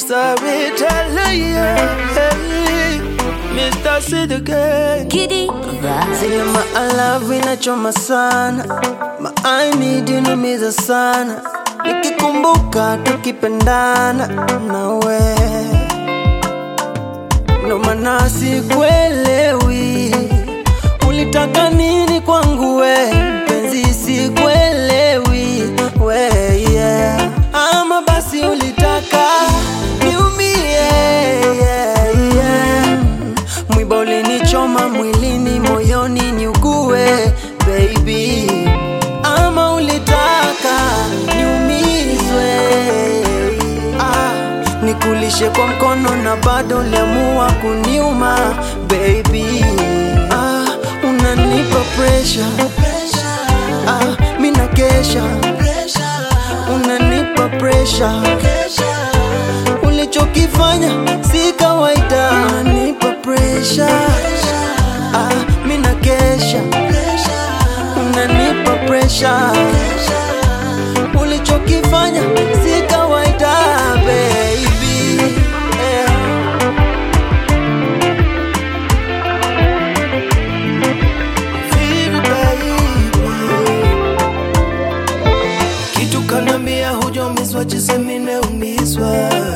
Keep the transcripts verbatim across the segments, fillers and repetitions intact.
storyteller, yeah. Mister Sid again. Giddy Zile maalavu inachoma sana, ma I need you numiza sana, nikikumbuka tukipendana nawe. No maana sikuelewi ulitaka nini kwangu we, penzi sikuelewi we, yeah. Ama basi ulitaka niumie, yeah, yeah. Mwiba ulinichoma mwilini, moyoni niugue, baby. Ama ulitaka niumizwe, ah, nikulishe kwa mkono na bado uliamua kuniuma, baby. Ah, unanipa pressure, ah, mina kesha, unanipa pressure, ulichokifanya si kawaida. Unanipa pressure, ah, mina kesha, unanipa pressure, ulichokifanya si kawaida, baby, yeah. Vivi baby, kitu kanambia hujumizwa jinsi mimi nimeumizwa,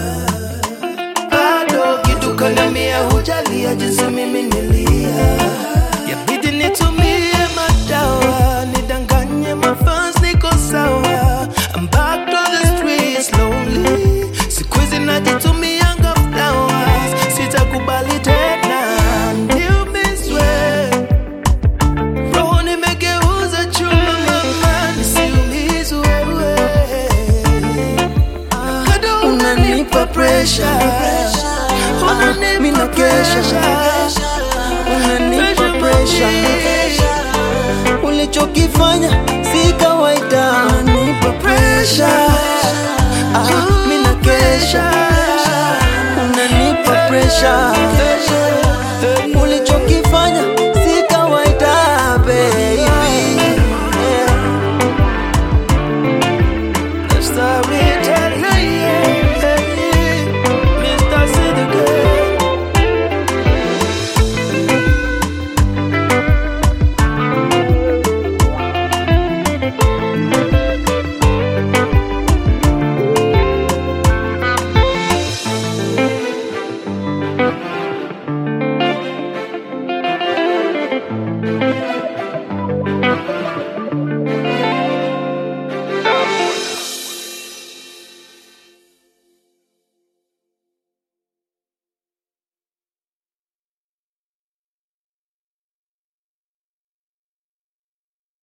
bado kitu kanambia hujalia jinsi mimi nilia. Yabidi nitumie madawa, nidanganye mafans niko sawa. I'm back to the streets lonely, siku hizi najitumianga flowers, sitakubali tena niumizwe. Roho nimegeuza chuma mama, nisiumizwe wewe. Ah, unanipa pressure, mina kesha, unanipa pressure, ulichokifanya si kawaida. Unanipa pressure, ah, mina kesha, unanipa pressure.